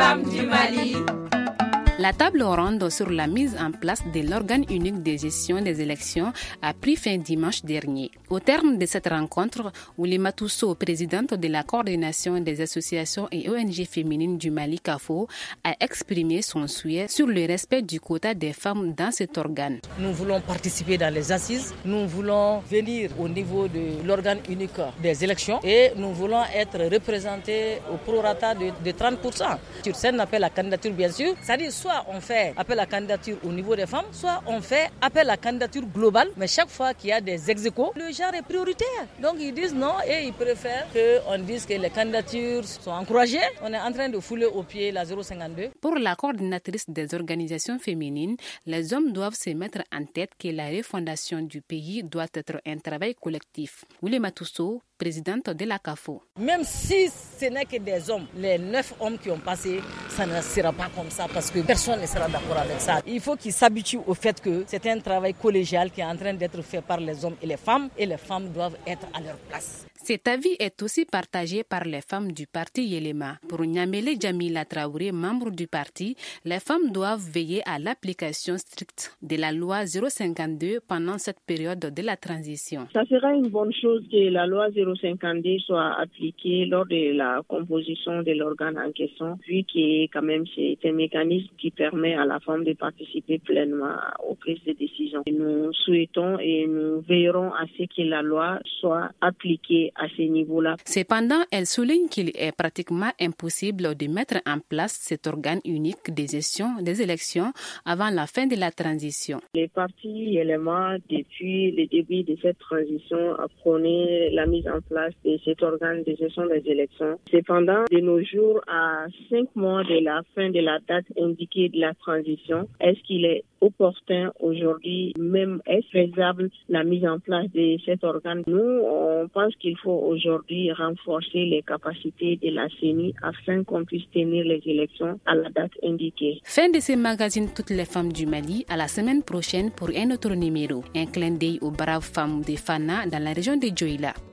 femmes du Mali. La table ronde sur la mise en place de l'organe unique de gestion des élections a pris fin dimanche dernier. Au terme de cette rencontre, Ouléma Tousso, présidente de la coordination des associations et ONG féminines du Mali CAFO, a exprimé son souhait sur le respect du quota des femmes dans cet organe. Nous voulons participer dans les assises, nous voulons venir au niveau de l'organe unique des élections et nous voulons être représentés au prorata de 30%. C'est un appel à candidature bien sûr, c'est-à-dire soit on fait appel à candidature au niveau des femmes, soit on fait appel à candidature globale, mais chaque fois qu'il y a des ex-aequo, le genre est prioritaire. Donc ils disent non et ils préfèrent qu'on dise que les candidatures sont encouragées. On est en train de fouler au pied la 052. Pour la coordinatrice des organisations féminines, les hommes doivent se mettre en tête que la refondation du pays doit être un travail collectif. Ouléma Tousso, présidente de la CAFO. Même si ce n'est que des hommes, les 9 hommes qui ont passé, ça ne sera pas comme ça parce que personne ne sera d'accord avec ça. Il faut qu'ils s'habituent au fait que c'est un travail collégial qui est en train d'être fait par les hommes et les femmes doivent être à leur place. Cet avis est aussi partagé par les femmes du parti Yelema. Pour Nyamele Jamila Traoré, membre du parti, les femmes doivent veiller à l'application stricte de la loi 052 pendant cette période de la transition. Ça sera une bonne chose que la loi 052 soit appliquée lors de la composition de l'organe en question, vu que quand même c'est un mécanisme qui permet à la femme de participer pleinement aux prises de décision. Nous souhaitons et nous veillerons à ce que la loi soit appliquée à ce niveau-là. Cependant, elle souligne qu'il est pratiquement impossible de mettre en place cet organe unique de gestion des élections avant la fin de la transition. Les partis éléments, depuis le début de cette transition, prônaient la mise en place de cet organe de gestion des élections. Cependant, de nos jours, à 5 mois de la fin de la date indiquée de la transition, est-ce qu'il est opportun aujourd'hui, même est faisable la mise en place de cet organe? Nous, on pense qu'il faut aujourd'hui renforcer les capacités de la CENI afin qu'on puisse tenir les élections à la date indiquée. Fin de ce magazine Toutes les femmes du Mali, à la semaine prochaine pour un autre numéro. Un clin d'œil aux braves femmes de Fana dans la région de Djoila.